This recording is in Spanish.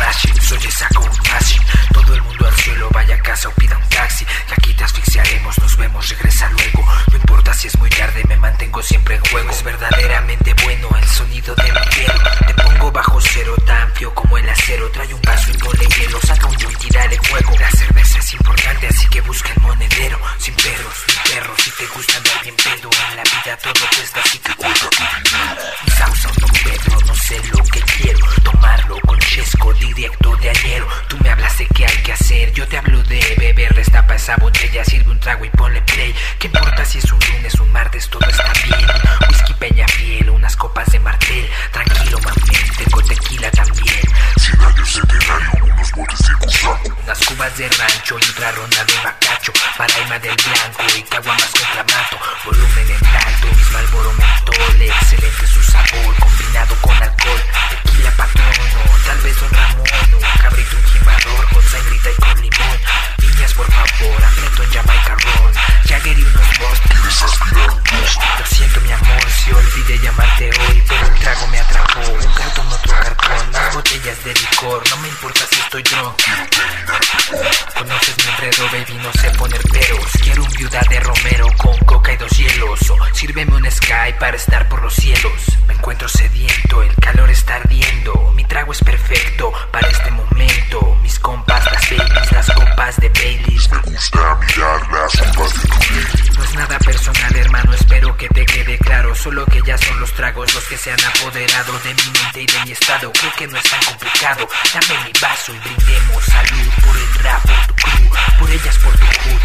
machine, soy esa con machine. Todo el mundo al cielo, vaya a casa o pida un taxi. Y aquí te asfixiaremos, nos vemos, regresa luego. No importa si es muy tarde, me mantengo siempre en juego. Es verdaderamente bueno el sonido de mi hielo. Te pongo bajo cero, tan frío como el acero. Trae un vaso y ponle hielo, saca un joint y dale fuego. La cerveza es importante, así que busca el monedero. Sin perros ni perros, si te gusta andar bien pedo. En la vida todo cuesta, así que cuida tu dinero. Mi sausa Don Pedro, no sé lo que quiero. Tomarlo con chesco directo de añero. Tú me hablas de qué hay que hacer, yo te hablo de beber. Destapa esa botella, sirve un trago y ponle play. ¿Qué importa si es un lunes, un martes, todo está bien? Whisky Peñafiel, unas copas de Martel. Tranquilo, mami, tengo tequila también. 100 años centenario, unos botes de Cusaco. Unas cubas de rancho y otra ronda de bacacho. Paraima del Blanco y caguamas con clamato. Volumen en alto, mis Marlboro mentol. Excelente su sabor, combinado con alcohol. Tequila patrono, tal vez Don Ramón. Un cabrito, un jimador, con sangrita y con limón. Piñas por favor, aprieto en Jamaica Ron. Jagger y unos Bost. ¿Quieres aspirar un toast? Lo siento mi amor, si olvidé llamarte hoy, pero un trago me atrapó. Un cartón, otro cartón, más botellas de licor. No me importa si estoy drunk. Conoces mi enredo, baby, no sé poner peros. Quiero un viuda de Romero con coca y 2 hielos. O sírveme un Sky para estar por los cielos. Me encuentro sediento, el calor está ardiendo. Mi trago es perfecto para este momento. Mis compas, las babies, las copas de Baileys. Me gusta mirar las copas de tu ley. No es nada personal, hermano, espero que te quede claro. Solo que ya son los tragos los que se han apoderado de mi mente y de mi estado. Creo que no es tan complicado. Dame mi vaso y brindemos salud por el rap, por tu crew, por ellas, por tu crew.